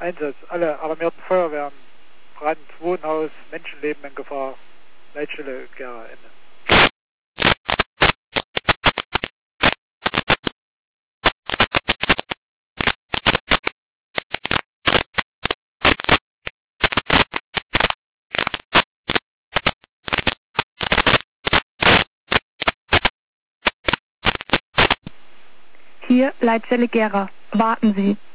Einsatz. Alle alarmierten Feuerwehren, Brand, Wohnhaus, Menschenleben in Gefahr. Leitstelle Gera, Ende. Hier Leitstelle Gera. Warten Sie.